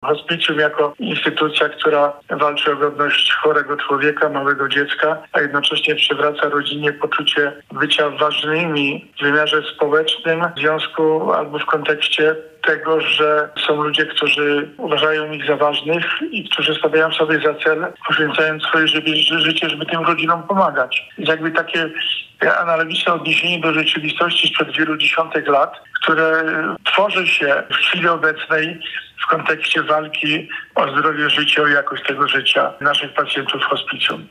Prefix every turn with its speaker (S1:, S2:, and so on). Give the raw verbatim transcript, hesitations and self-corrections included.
S1: Hospicjum jako instytucja, która walczy o godność chorego człowieka, małego dziecka, a jednocześnie przywraca rodzinie poczucie bycia ważnymi w wymiarze społecznym w związku albo w kontekście tego, że są ludzie, którzy uważają ich za ważnych i którzy stawiają sobie za cel, poświęcając swoje życie, żeby tym rodzinom pomagać. I jakby takie analogiczne odniesienie do rzeczywistości sprzed wielu dziesiątek lat, które tworzy się w chwili obecnej w kontekście walki o zdrowie życia, o jakość tego życia naszych pacjentów w hospicjum.